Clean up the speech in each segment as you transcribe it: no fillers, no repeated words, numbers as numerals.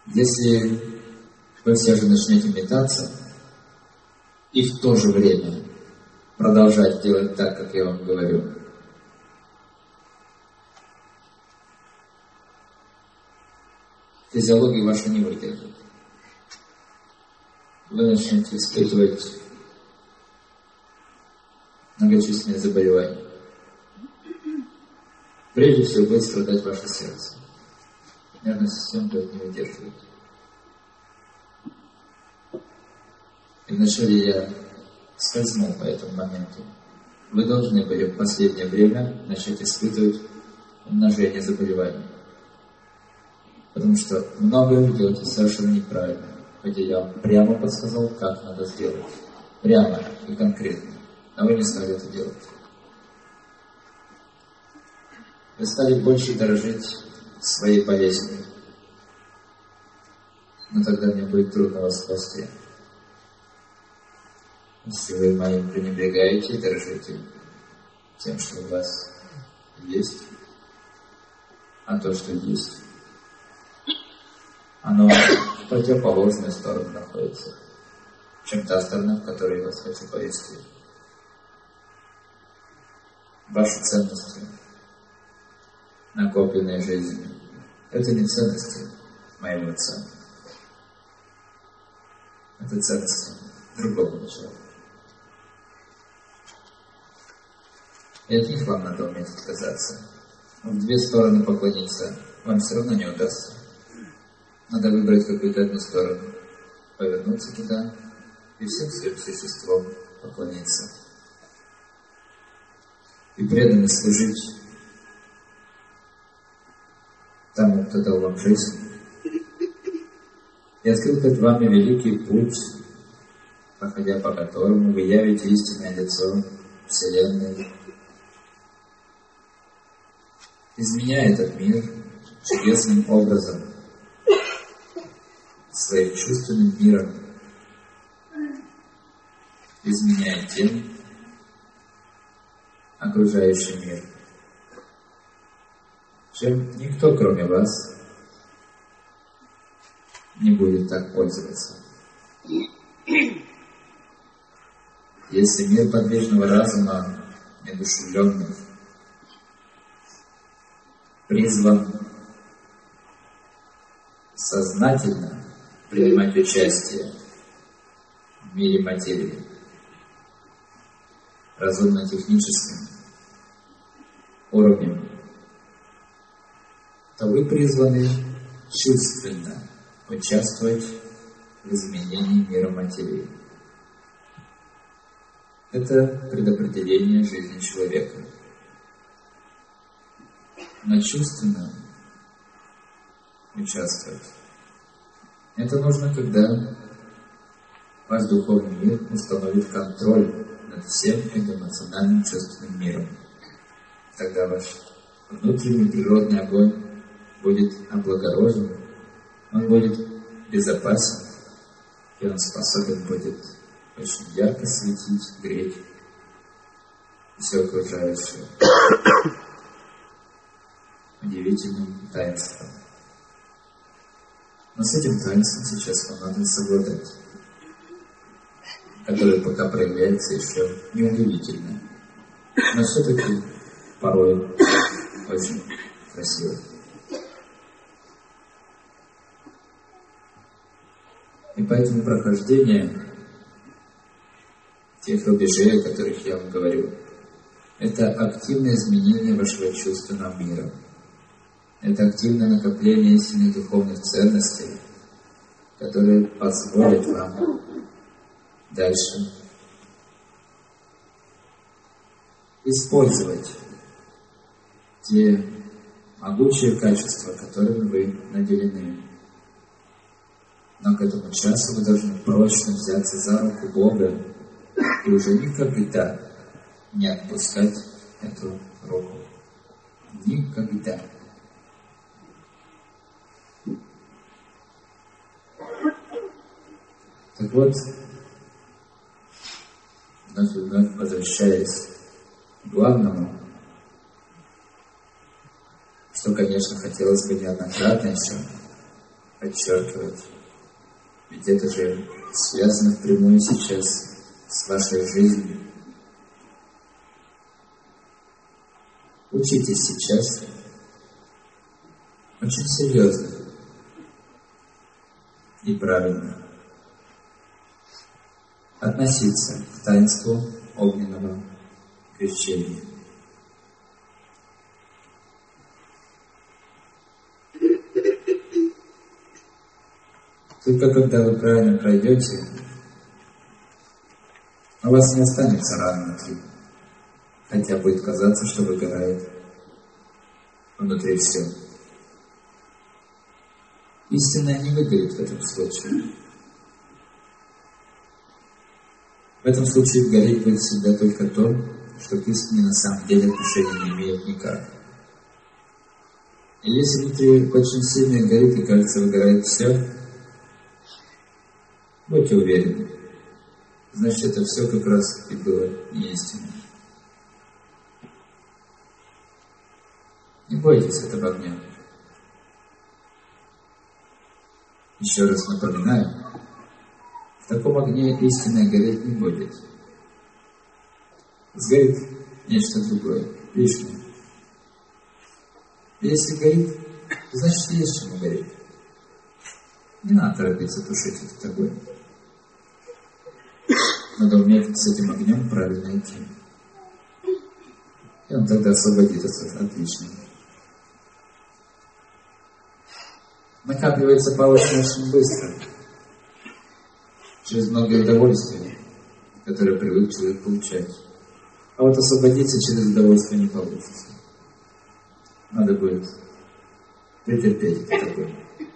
Если вы все же начнете метаться и в то же время продолжать делать так, как я вам говорю, физиология ваша не выдержит. Вы начнете испытывать многочисленные заболевания. Прежде всего будет страдать ваше сердце. Нервная система будет не выдерживать. И вначале я скользнул по этому моменту. Вы должны были в последнее время начать испытывать умножение заболеваний. Потому что многое вы делаете совершенно неправильно. Хотя я вам прямо подсказал, как надо сделать. Прямо и конкретно. Но вы не стали это делать. Вы стали больше дорожить своей болезнью. Но тогда мне будет трудно вас спасти. Если вы моим пренебрегаете и дорожите тем, что у вас есть, а то, что есть, оно в противоположную сторону находится, чем та сторона, в которой я вас хочу повести. Ваши ценности, накопленные жизнью, это не ценности моего отца. Это ценности другого человека. И от них вам надо уметь отказаться. В две стороны поклониться вам все равно не удастся. Надо выбрать какую-то одну сторону, повернуться туда и всем своим существом поклониться. И преданно служить тому, кто дал вам жизнь. И открыл перед вами великий путь, проходя по которому вы явите истинное лицо Вселенной, изменяя этот мир чудесным образом, своим чувственным миром, изменяя тем окружающий мир, чем никто, кроме вас, не будет так пользоваться. Если мир подвижного разума, неодушевленный, призван сознательно принимать участие в мире материи, разумно-техническим уровнем, то вы призваны чувственно участвовать в изменении мира материи. Это предопределение жизни человека. Но чувственно участвовать — это нужно, когда ваш духовный мир установит контроль над всем эмоциональным чувственным миром. Тогда ваш внутренний природный огонь будет облагорожен, он будет безопасен, и он способен будет очень ярко светить, греть все окружающее удивительным таинством. Но с этим таинством сейчас вам надо совладать, которое пока проявляется еще неудивительно, но все-таки порой очень красиво. И поэтому прохождение тех рубежей, о которых я вам говорю, это активное изменение вашего чувственного мира. Это активное накопление истинных духовных ценностей, которые позволят вам дальше использовать те могучие качества, которыми вы наделены. Но к этому часу вы должны прочно взяться за руку Бога и уже никогда не отпускать эту руку. Никогда. Так вот, вновь и вновь возвращаясь к главному, что, конечно, хотелось бы неоднократно еще подчеркивать. Ведь это же связано впрямую сейчас с вашей жизнью. Учитесь сейчас очень серьезно и правильно относиться к таинству огненного крещения. Только когда вы правильно пройдете, у вас не останется ран внутри, хотя будет казаться, что выгорает внутри все. Истинное не выгорит в этом случае. В этом случае гореть будет всегда только то, что к истине на самом деле отношения не имеет никак. И если внутри очень сильно горит и, кажется, выгорает все, будьте уверены, значит, это все как раз и было неистинно. Не бойтесь этого огня. Еще раз напоминаю, в таком огне истинное гореть не будет. Сгорит нечто другое, лишнее. Если горит, значит, есть чему гореть. Не надо торопиться тушить этот огонь. Надо уметь с этим огнем правильно идти. И он тогда освободит от отлично. Накапливается палочка очень быстро, через многое удовольствие, которое привык человек получать. А вот освободиться через удовольствие не получится. Надо будет претерпеть это такое.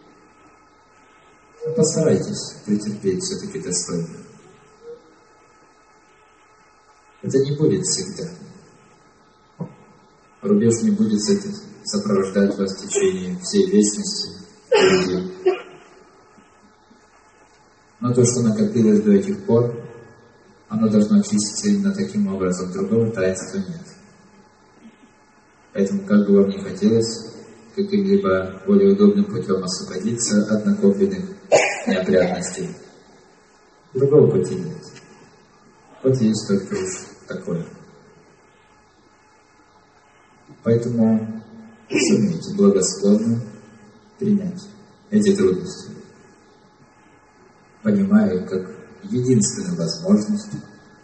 Но постарайтесь претерпеть все-таки достойно. Это не будет всегда. Рубеж не будет сопровождать вас в течение всей вечности. Но то, что накопилось до этих пор, оно должно очиститься именно таким образом. Другого таинства нет. Поэтому, как бы вам ни хотелось каким-либо более удобным путем освободиться от накопленных неопрятностей, другого пути нет. Вот есть только уж такое. Поэтому сумейте благосклонно принять эти трудности, понимая их как единственную возможность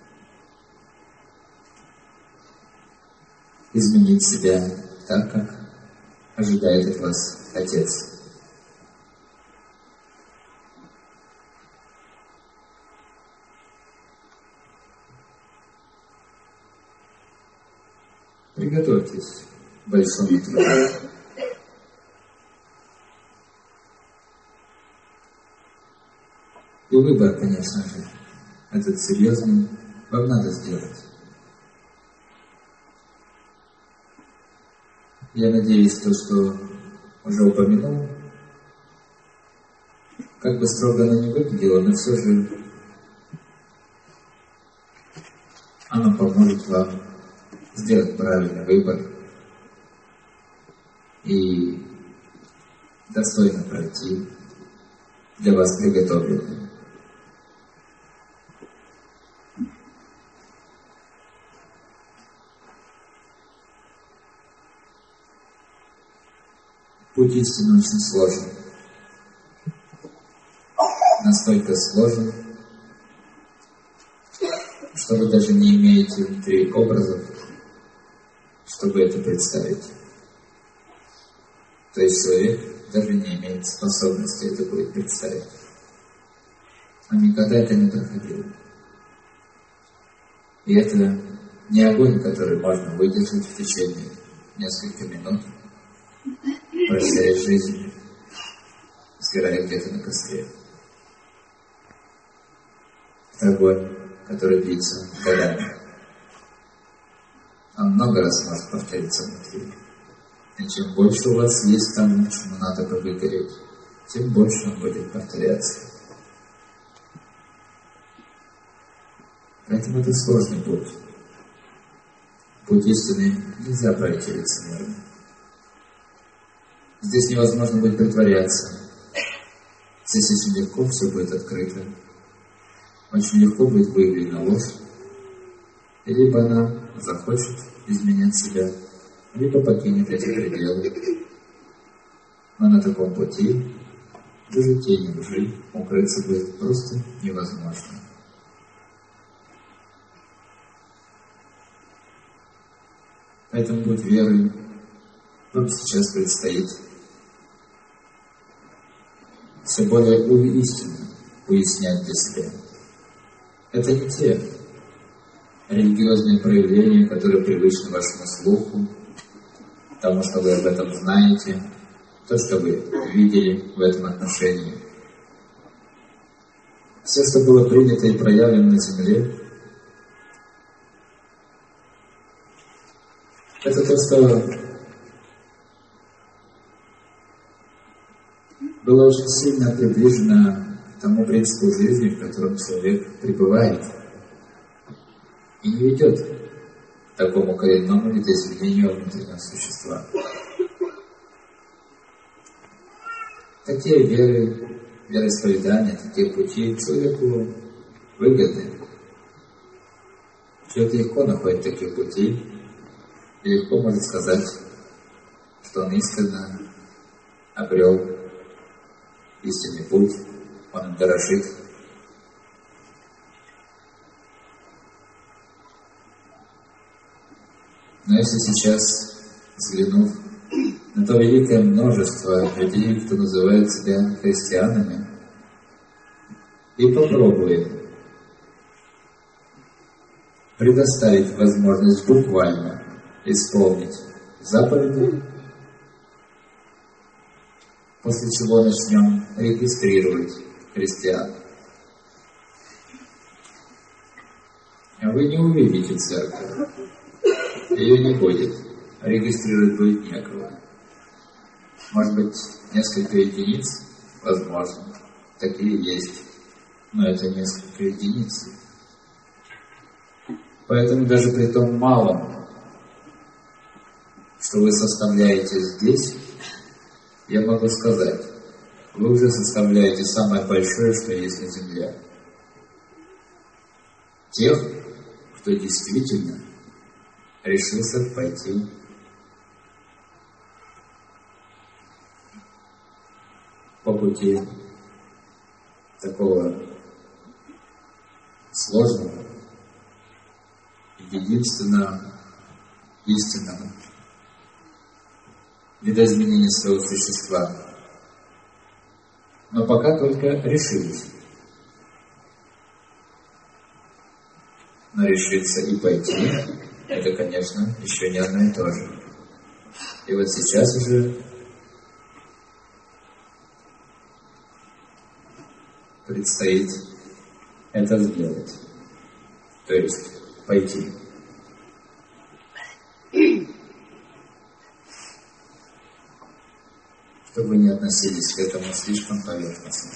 изменить себя так, как ожидает от вас Отец. Приготовьтесь к большому труду. И выбор, конечно же, этот серьезный, вам надо сделать. Я надеюсь, то, что уже упомянул, как бы строго оно ни выглядело, но все же оно поможет вам сделать правильный выбор и достойно пройти для вас приготовленное. Путь истины очень сложен. Настолько сложен, что вы даже не имеете внутри образов, чтобы это представить. То есть человек даже не имеет способности это будет представить. Он никогда это не проходил. И это не огонь, который можно выдержать в течение нескольких минут, прощая жизнь, сгорая где-то на костре. Это огонь, который длится годами. Он много раз может повториться внутри. И чем больше у вас есть тому, чему надо бы выгореть, тем больше он будет повторяться. Поэтому это сложный путь. Путь истины нельзя пройти лицемерно. Здесь невозможно будет притворяться, Здесь очень легко все будет открыто. Очень легко будет выявлена ложь. И либо она захочет изменять себя, либо покинет эти пределы. Но на таком пути даже тени лжи укрыться будет просто невозможно. Поэтому путь веры вам сейчас предстоит все более истинно уяснять для себя. Это не те религиозные проявления, которые привычны вашему слуху, тому, что вы об этом знаете, то, что вы видели в этом отношении. Все, что было принято и проявлено на земле, это то, что было очень сильно приближено к тому принципу жизни, в котором человек пребывает и не ведет к такому коренному видоизменению внутреннего существа. Такие веры, вероисповедания, такие пути человеку выгодны. Человек легко находит такие пути и легко может сказать, что он искренне обрел истинный путь, он им дорожит. Но если сейчас, взглянув на то великое множество людей, кто называет себя христианами, и попробуем предоставить возможность буквально исполнить заповеди, после чего начнем регистрировать христиан. А вы не увидите церковь, ее не будет, регистрировать будет некого. Может быть, несколько единиц, возможно, такие есть, но это несколько единиц. Поэтому даже при том малом, что вы составляете здесь, я могу сказать, вы уже составляете самое большое, что есть на земле. Тех, кто действительно решился пойти по пути такого сложного, единственного, истинного видоизменения своего существа. Но пока только решились. Но решиться и пойти, это, конечно, еще не одно и то же. И вот сейчас уже предстоит это сделать. То есть пойти. Чтобы вы не относились к этому слишком поверхностно.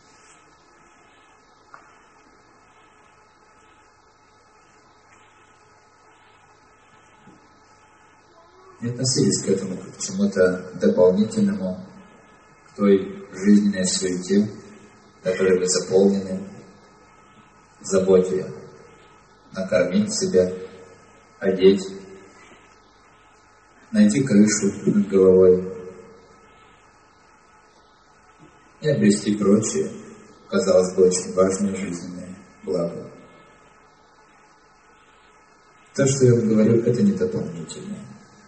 Не относились к этому как к чему-то дополнительному, к той жизненной суете, которой вы заполнены, в заботе накормить себя, одеть, найти крышу над головой и обрести прочие, казалось бы, очень важные жизненные блага. То, что я вам говорю, это не дополнительное.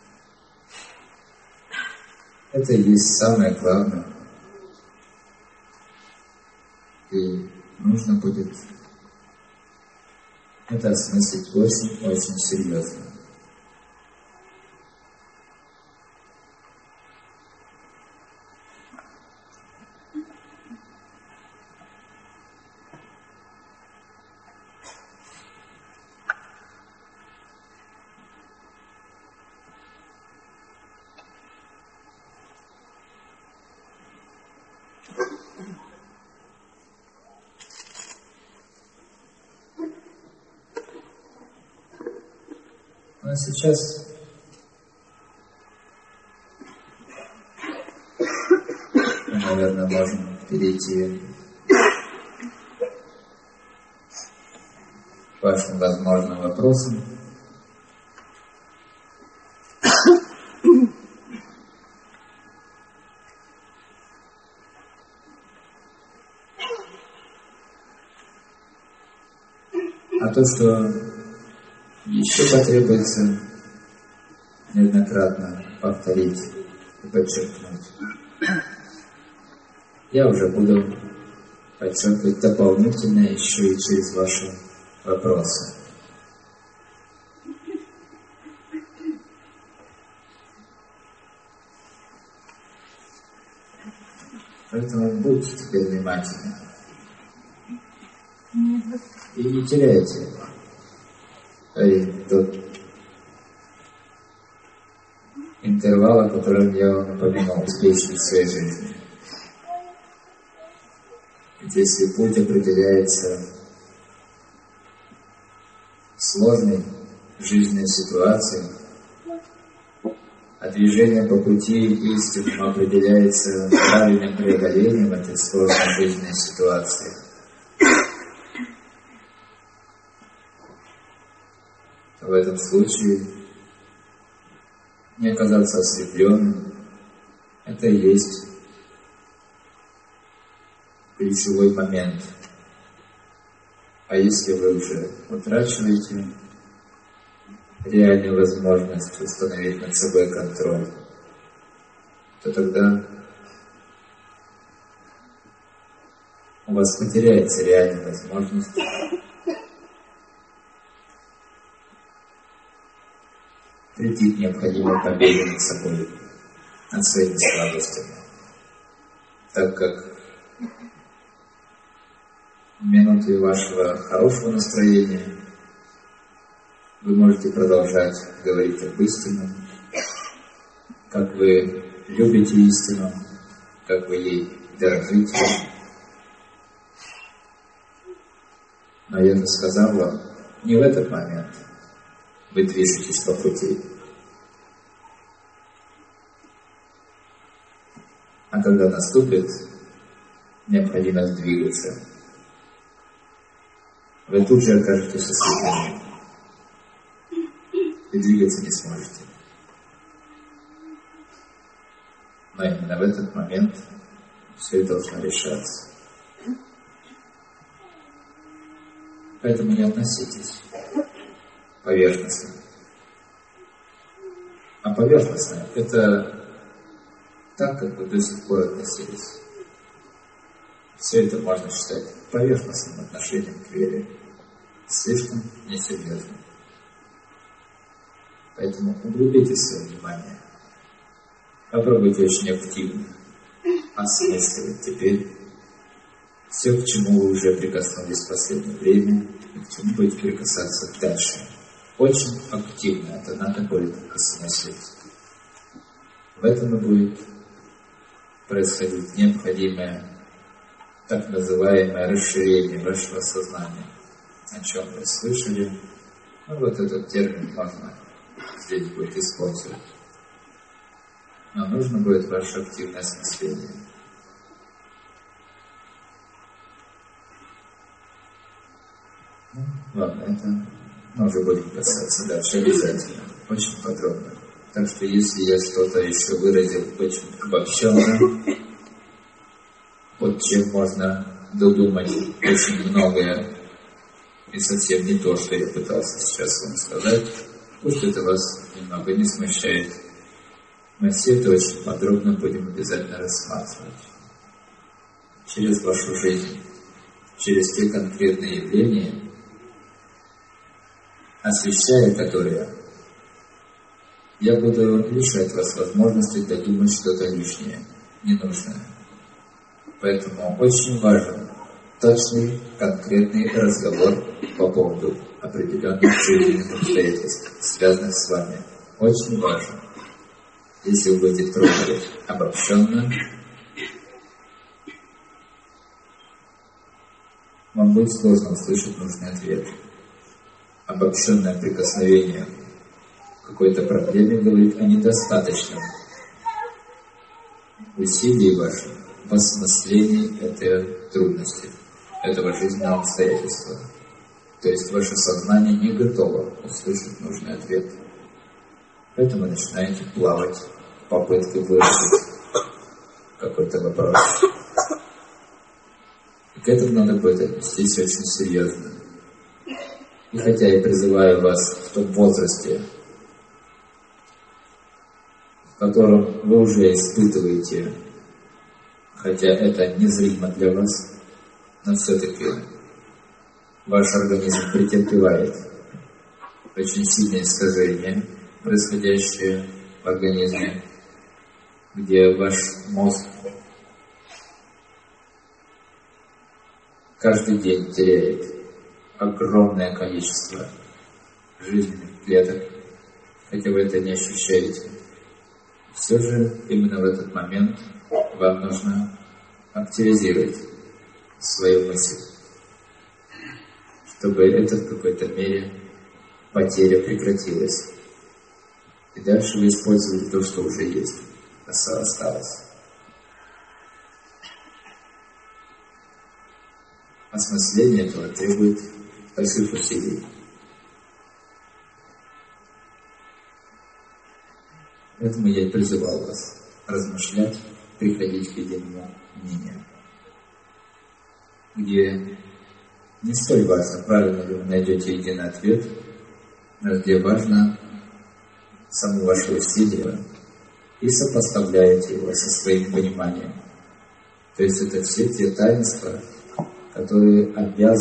Это и есть самое главное. И нужно будет это осмыслить очень-очень серьезно. А сейчас мы, наверное, можем перейти к вашим возможным вопросам. А то, что еще потребуется неоднократно повторить и подчеркнуть, я уже буду подчеркивать дополнительно еще и через ваши вопросы. Поэтому будьте теперь внимательны. И не теряйте тот интервал, о котором я вам напоминал, успешный в своей жизни. Ведь если путь определяется сложной жизненной ситуацией, а движение по пути истинному определяется правильным преодолением этой сложной жизненной ситуации, то в этом случае не оказаться ослепленным — это и есть ключевой момент. А если вы уже утрачиваете реальную возможность установить над собой контроль, то тогда у вас потеряется реальная возможность прийти к необходимой победе над собой, над своими слабостями, так как в минуты вашего хорошего настроения вы можете продолжать говорить об истине, как вы любите истину, как вы ей дорожите. Но я сказал вам, не в этот момент вы движетесь по пути, а когда наступит необходимость двигаться, вы тут же окажетесь ослеплены и двигаться не сможете. Но именно в этот момент все должно решаться. Поэтому не относитесь поверхностно. А поверхностно — это так, как вы до сих пор относились. Все это можно считать поверхностным отношением к вере, слишком несерьезным. Поэтому углубите свое внимание. Попробуйте очень активно осмысливать теперь все, к чему вы уже прикоснулись в последнее время, и к чему будете прикасаться дальше. Очень активно это надо будет осмыслить. В этом и будет происходить необходимое так называемое расширение вашего сознания. О чем вы слышали? Вот этот термин можно здесь будет использовать. Но нужно будет ваше активное осмысление. Ладно, это мы уже будем касаться дальше обязательно, очень подробно. Так что если я что-то еще выразил очень обобщенно, под чем можно додумать очень многое, и совсем не то, что я пытался сейчас вам сказать, пусть это вас немного не смущает. Мы все это очень подробно будем обязательно рассматривать. Через вашу жизнь, через те конкретные явления, освещая которые, я буду лишать вас возможности додумать что-то лишнее, ненужное. Поэтому очень важен точный, конкретный разговор по поводу определенных жизненных обстоятельств, связанных с вами. Очень важен. Если вы будете трогать обобщенно, вам будет сложно услышать нужный ответ. Обобщенное прикосновение к какой-то проблеме говорит о недостаточном усилии вашем в осмыслении этой трудности, этого жизненного обстоятельства. То есть ваше сознание не готово услышать нужный ответ. Поэтому вы начинаете плавать в попытке выразить какой-то вопрос. И к этому надо будет отнестись очень серьезно. И хотя я призываю вас в том возрасте, в котором вы уже испытываете, хотя это незримо для вас, но все-таки ваш организм претерпевает очень сильные искажения, происходящие в организме, где ваш мозг каждый день теряет огромное количество жизненных клеток, хотя вы это не ощущаете. Все же именно в этот момент вам нужно активизировать свою мысль, чтобы это в какой-то мере потеря прекратилась. И дальше вы используете то, что уже есть, осталось. Осмысление этого требует больших усилий. Поэтому я и призывал вас размышлять, приходить к единому мнению, где не столь важно, правильно ли вы найдете единый ответ, но где важно само ваше усилие, и сопоставляете его со своим пониманием. То есть это все те таинства, которыми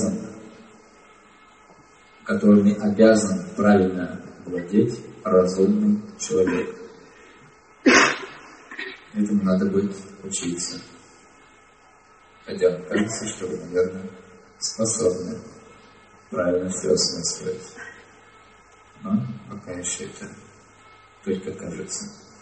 обязан правильно владеть разумный человек. Этому надо будет учиться. Хотя кажется, что вы, наверное, способны правильно все осмысливать. Но пока еще это только кажется.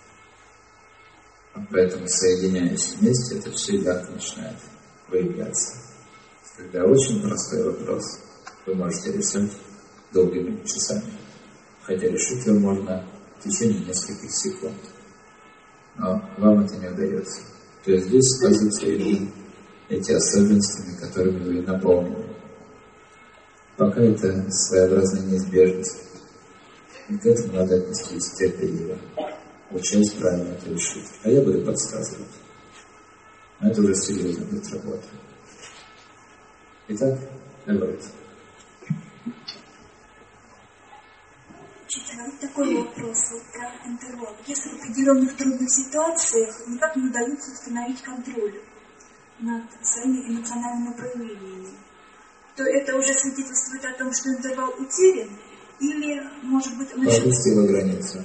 Поэтому, соединяясь вместе, это все ярко начинает выявляться. Когда очень простой вопрос вы можете решать долгими часами. Хотя решить его можно в течение нескольких секунд. Но вам это не удается. То есть здесь сказываются именно эти особенности, которыми вы наполнены. Пока это своеобразная неизбежность. И к этому надо отнестись терпеливо, учась правильно это решить. А я буду подсказывать. Но это уже серьезно будет работа. Итак, давайте. Учитель, а вот такой вопрос про контроль. Если в определенных трудных ситуациях никак не удается установить контроль над своими эмоциональными проявлениями, то это уже свидетельствует о том, что интервал утерян, или, может быть, он еще... Пропустила границу.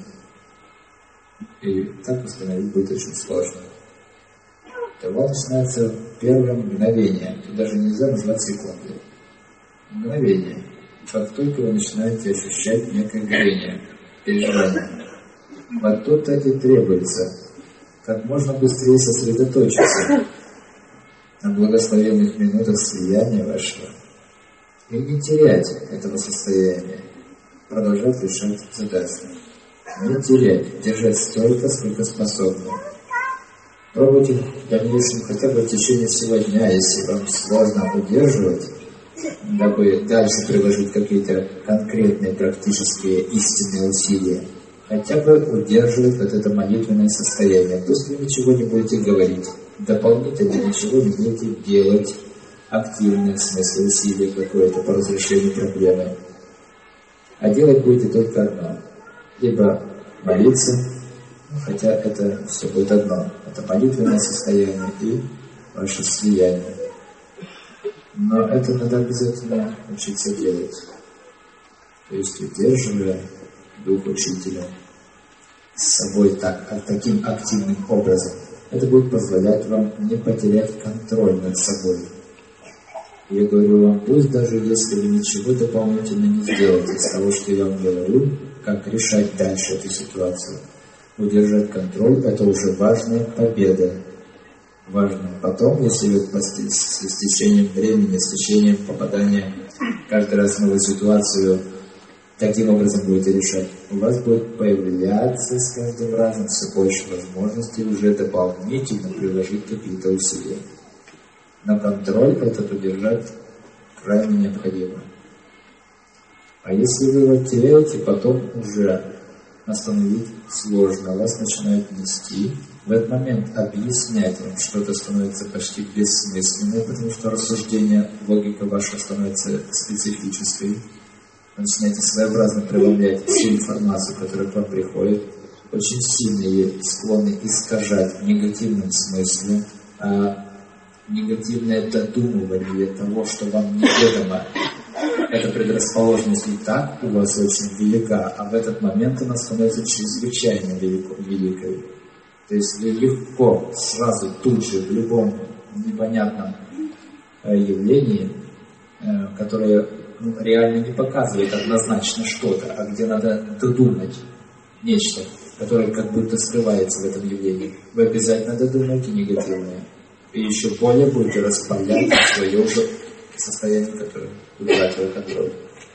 И так установить будет очень сложно. Интервал начинается в первое мгновение. Тут даже нельзя назвать секунды. Мгновение. Как только вы начинаете ощущать некое горение, переживание. Вот тут-то и требуется как можно быстрее сосредоточиться на благословенных минутах слияния вашего и не терять этого состояния, продолжать решать задачу. Не терять, держать столько, сколько способны. Пробуйте в дальнейшем хотя бы в течение всего дня, если вам сложно удерживать, дабы дальше приложить какие-то конкретные практические истинные усилия, хотя бы удерживать вот это молитвенное состояние. Пусть вы ничего не будете говорить, дополнительно ничего не будете делать, активное в смысле усилия какое-то по разрешению проблемы. А делать будете только одно. Либо молиться, хотя это все будет одно. Это молитвенное состояние и ваше слияние. Но это надо обязательно учиться делать. То есть удерживая дух учителя с собой таким активным образом. Это будет позволять вам не потерять контроль над собой. Я говорю вам, пусть даже если вы ничего дополнительно не сделаете из того, что я вам говорю, как решать дальше эту ситуацию. Удержать контроль – это уже важная победа. Важно. Потом, если вы с течением времени, с течением попадания каждый раз в новую ситуацию таким образом будете решать, у вас будет появляться с каждым разом все больше возможностей уже дополнительно приложить какие-то усилия. Но контроль этот удержать крайне необходимо. А если вы его теряете, потом уже остановить сложно. Вас начинают нести. В этот момент объяснять вам что-то становится почти бессмысленным, потому что рассуждение, логика ваша становится специфической. Вы начинаете своеобразно преломлять всю информацию, которая к вам приходит. Очень сильно ее склонны искажать в негативном смысле. А негативное додумывание того, что вам неведомо, эта предрасположенность и так у вас очень велика, а в этот момент она становится чрезвычайно великой. То есть вы легко, сразу, тут же, в любом непонятном явлении, которое реально не показывает однозначно что-то, а где надо додумать нечто, которое как будто скрывается в этом явлении, вы обязательно додумаете негативное. И еще более будете распалять свое уже состояние, которое убирает его контроль.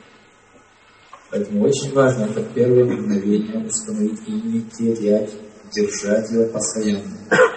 Поэтому очень важно это первое мгновение установить и не терять, держать его постоянно.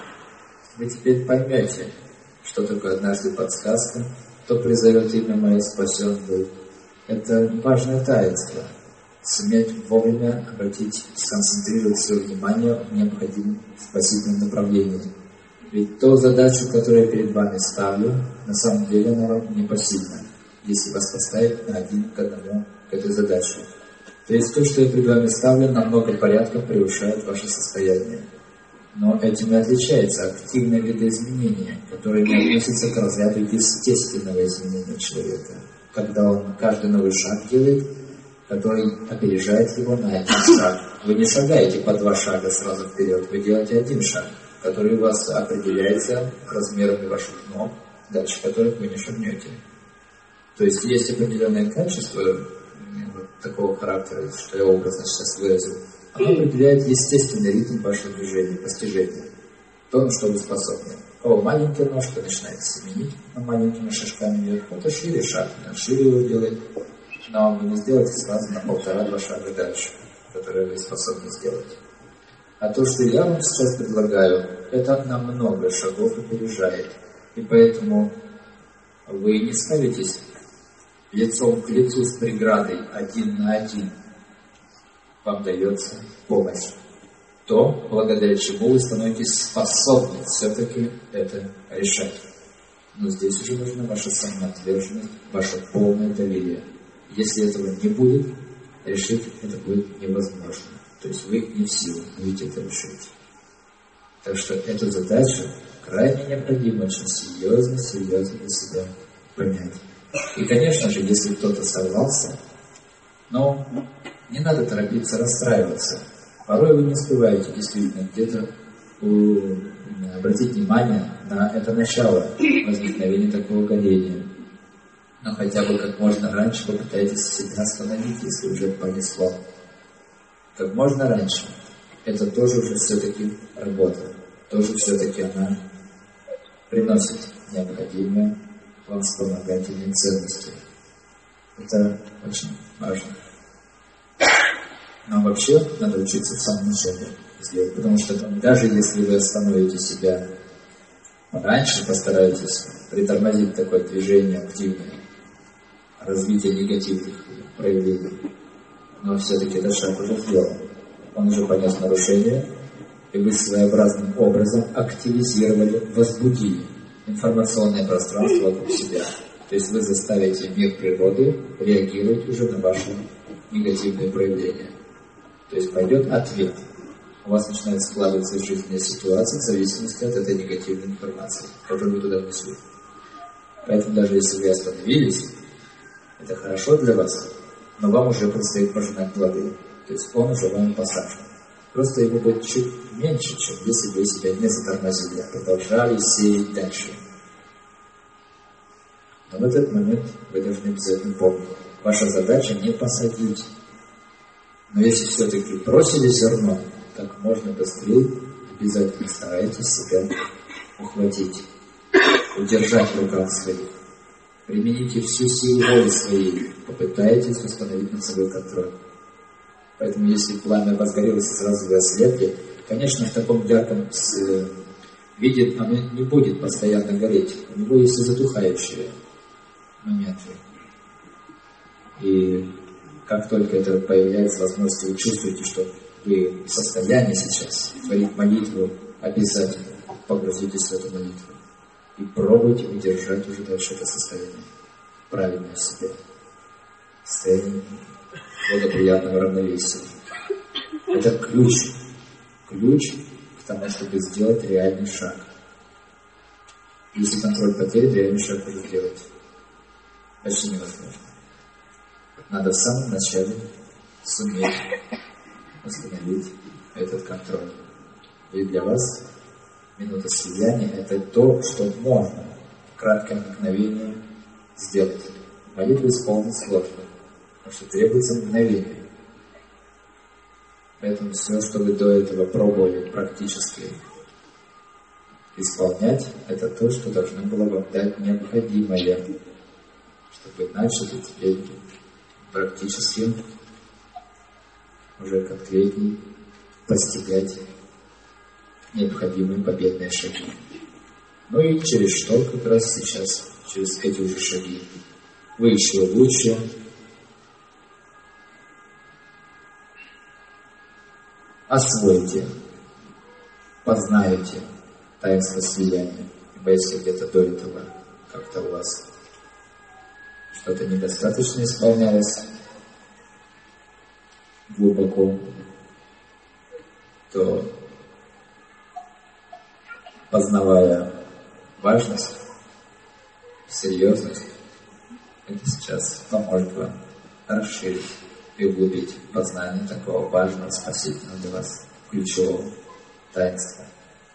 Вы теперь поймете, что такое однажды подсказка, кто призовет имя мое, спасен будет. Это важное таинство. Суметь вовремя обратить, сконцентрировать свое внимание в необходимом спасительном направлении. Ведь ту задачу, которую я перед вами ставлю, на самом деле она вам непосильна, если вас поставить на один к одному к этой задаче. То есть то, что я перед вами ставлю, на много порядков превышает ваше состояние. Но этим и отличается активное видоизменение, которое не относится к разряду естественного изменения человека, когда он каждый новый шаг делает, который опережает его на один шаг. Вы не шагаете по 2 шага сразу вперед, вы делаете один шаг, который у вас определяется размерами ваших ног, дальше которых вы не шагнете. То есть есть определенное качество вот такого характера, что я образно сейчас выразил, оно определяет естественный ритм вашего движения, постижения, то, на что вы способны. У кого маленький ножка начинает семенить, но маленькими шажками идет, кто-то шире шаг, шире его делает, но вы не сделаете сразу на 1,5-2 шага дальше, которые вы способны сделать. А то, что я вам сейчас предлагаю, это на много шагов опережает. И поэтому вы не ставитесь лицом к лицу с преградой 1 на 1. Вам дается помощь. То, благодаря чему вы становитесь способны все-таки это решать. Но здесь уже нужна ваша самоотверженность, ваше полное доверие. Если этого не будет, решить это будет невозможно. То есть вы не в силах будете это решить. Так что эту задачу крайне необходимо очень серьезно для себя понять. И, конечно же, если кто-то сорвался, но не надо торопиться расстраиваться. Порой вы не успеваете действительно где-то обратить внимание на это начало возникновения такого горения. Но хотя бы как можно раньше попытайтесь себя остановить, если уже понесло. Как можно раньше. Это тоже уже все-таки работа. Тоже все-таки она приносит необходимые вам вспомогательные ценности. Это очень важно. Но вообще надо учиться в самом начале сделать, потому что даже если вы остановите себя раньше, постараетесь притормозить такое движение активное, развитие негативных проявлений, но все-таки этот шаг уже сделан. Он уже понес нарушение, и вы своеобразным образом активизировали, возбудили информационное пространство вокруг себя. То есть вы заставите мир природы реагировать уже на ваши негативные проявления. То есть пойдет ответ. У вас начинает складываться жизненная ситуация в зависимости от этой негативной информации, которую вы туда внесли. Поэтому даже если вы остановились, это хорошо для вас, но вам уже предстоит пожинать плоды. То есть он уже вам посажен. Просто его будет чуть меньше, чем если вы себя не затормозили, а продолжали сеять дальше. Но в этот момент вы должны обязательно помнить. Ваша задача не посадить. Но если все-таки бросили зерно, как можно быстрее обязательно старайтесь себя ухватить, удержать в руках своих. Примените всю силу воли своей, попытайтесь установить над собой контроль. Поэтому если пламя возгорелось и сразу вы ослепли, конечно, в таком ярком виде оно не будет постоянно гореть. У него есть и затухающие моменты. И как только это появляется возможность, вы чувствуете, что вы в состоянии сейчас творить молитву, обязательно погрузитесь в эту молитву. И пробуйте удержать уже дальше это состояние. Правильное в себе. Состояние благоприятного равновесия. Это ключ. Ключ к тому, чтобы сделать реальный шаг. Если контроль потерян, реальный шаг уже сделать почти невозможно. Надо в самом начале суметь установить этот контроль. И для вас минута слияния — это то, что можно в краткое мгновение сделать. Молитву исполнить сложно, потому что требуется мгновение. Поэтому все, что вы до этого пробовали практически исполнять, это то, что должно было вам дать необходимое, чтобы вы начали теперь практически уже конкретнее постигать необходимые победные шаги. Ну и через что как раз сейчас, через эти уже шаги, вы еще лучше освоите, познаете таинство слияния. Ибо если где-то до этого как-то у вас что-то недостаточно исполнялось глубоко, то, познавая важность, серьезность, это сейчас поможет вам расширить и углубить познание такого важного, спасительного для вас ключевого таинства.